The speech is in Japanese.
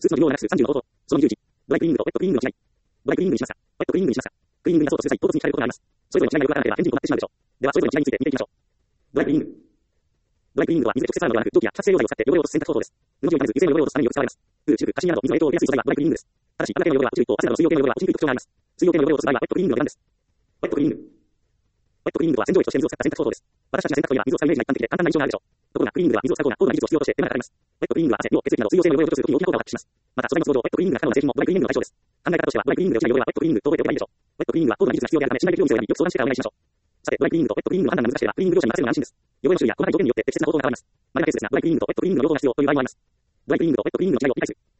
数値の微妙な数30の応答。その20時。ドライクリーニングとウェットクリーニングの違い。ドライクリーニングにしました。ウェットクリーニングにしました。クリーニングに出そうとする際、唐突に聞かれることがあります。それぞれの違いがよくわからなければ返事に困ってしまうでしょう。では、それぞれの違いについて見ていきましょう。ドライクリーニング。ドライクリーニングとは水で直接洗うのではなく、蒸気や揮発性溶剤を使って汚れを落とす洗濯方法です。布地を傷めず、油性の汚れを落とすためによく使われます。空、シルク、カシミヤなど水の影響を受けやすい素材はドライクリーニングです。ただし、油系の汚れは落ちる一方、汗など水溶系の汚れは落ちにくい特徴があります。水溶系の汚れを落とす場合はウェットクリーニングの出番です。ウェットクリーニング。ウェットクリーニングとは洗浄液として水を使った洗濯方法です。私たちが洗濯槽には水を使うイメージが一般的で簡単な印象があるでしょう。ところが、クリーニングは水を使う方が高度な技術を必要として手間がかかります。ウェットクリーニングは汗、尿、血液など水溶性の汚れを除去するときに大きな効果を発揮します。また、素材の都合上、ウェットクリーニングが可能な製品もドライクリーニングの対象です。考え方としては、ドライクリーニングで落ちない汚れはウェットクリーニングと覚えておけばいいでしょう。ウェットクリーニングは高度な技術が必要であるため、信頼できるお店を選び、よく相談してからお願いしましょう。さて、ドライクリーニングとウェットクリーニングの判断が難しければ、クリーニング業者に任せるのが安心です。汚れの種類や細かい条件によって適切な方法が変わります。マイナーケースですが、ドライクリーニングとウェットクリーニングの両方が必要という場合もあります。ドライクリーニングとウェットクリーニングの違いを理解する。